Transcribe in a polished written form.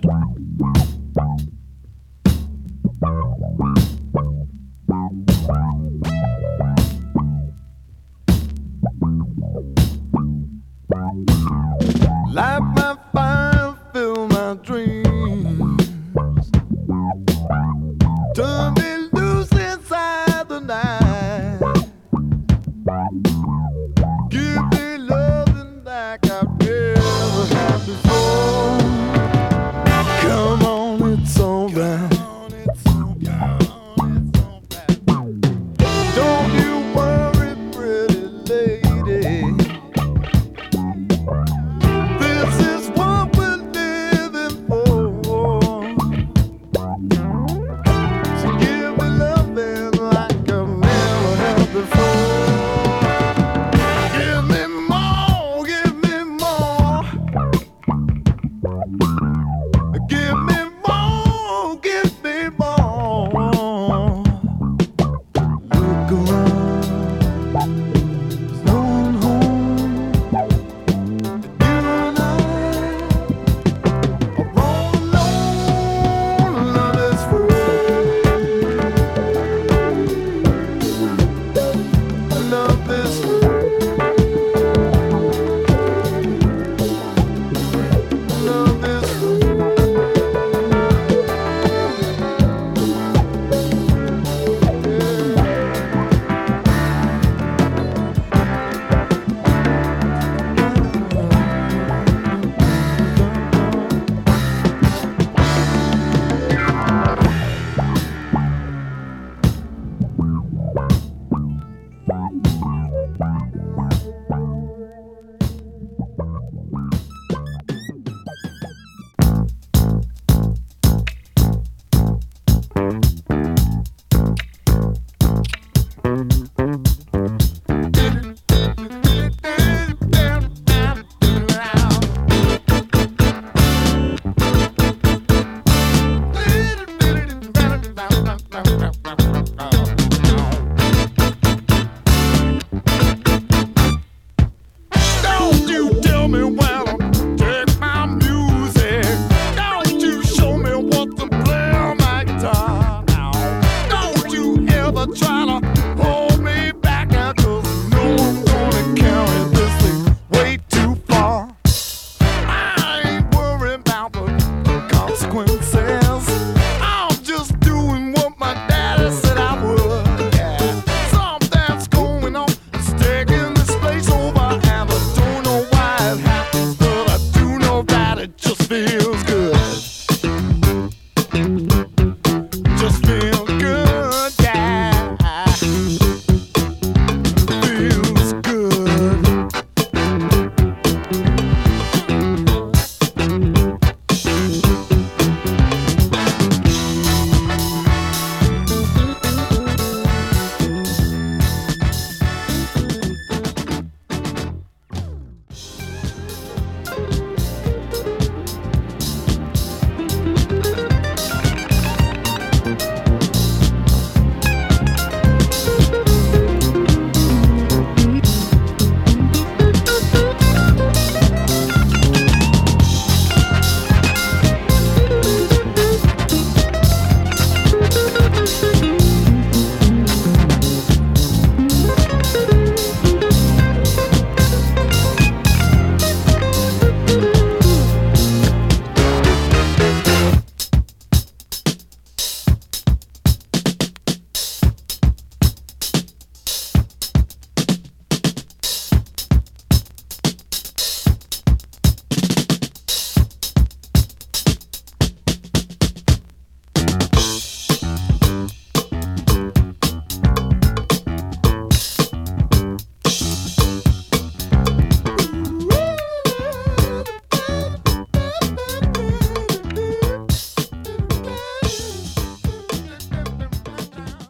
Light my fire, fill my dreams. Turn me loose inside the night. Give me loving like I've never had before. Come on, it's alright. Don't you worry, pretty lady. This is what we're living for. So give me loving like I've never had before. Give me more, give me more. Give me